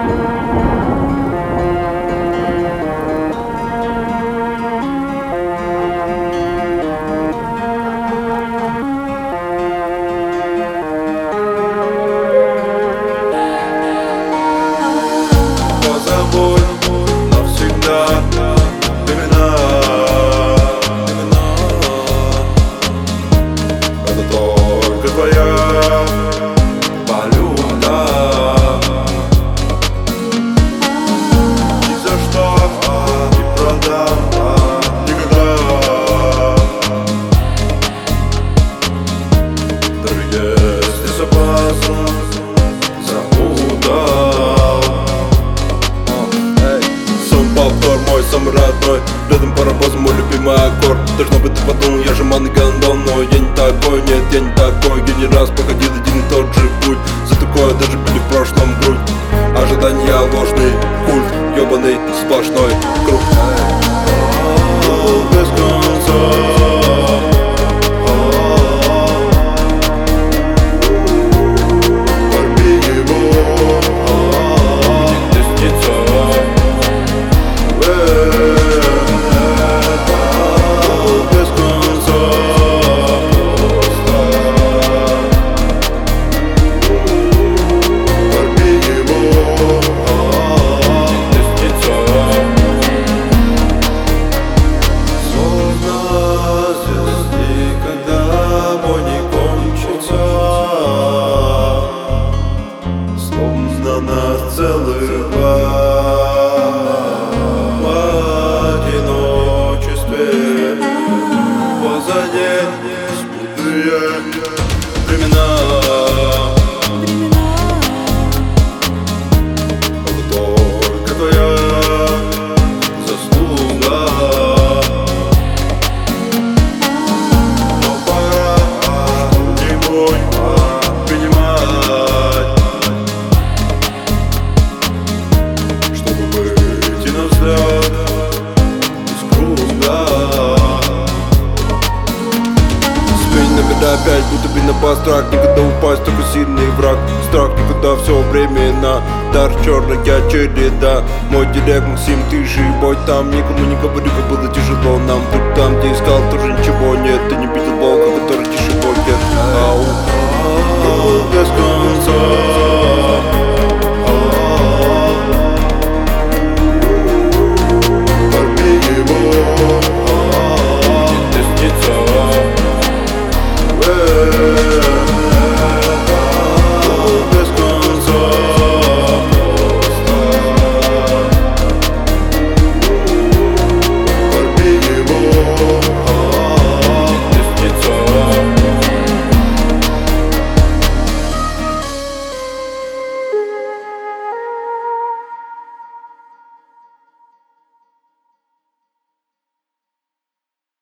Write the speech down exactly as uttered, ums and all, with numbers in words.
Самый родной, рядом паровоз, мой любимый аккорд. Должно быть, ты подумал, я же манный гондон. Но я не такой, нет, я не такой. Я не раз походил один и тот же путь. За такое даже били в прошлом грудь. Ожидания ложный культ, ёбаный сплошной круг. Без конца. Целых два в одиночестве. Позади смутные времена. Только твоя заслуга. Но пора что-нибудь принимать, выйти на взгляд из круга. Сменить номера опять, будто бы на пострак. Никогда упасть, только сильный враг. Страх никуда, все временно. Дар черная череда. Мой директ Максим, ты живой там. Никому не говорю, как было тяжело нам. Будь там, где искал, тоже ничего нет. Ты не видел волка, который тише будет. Ау, без конца.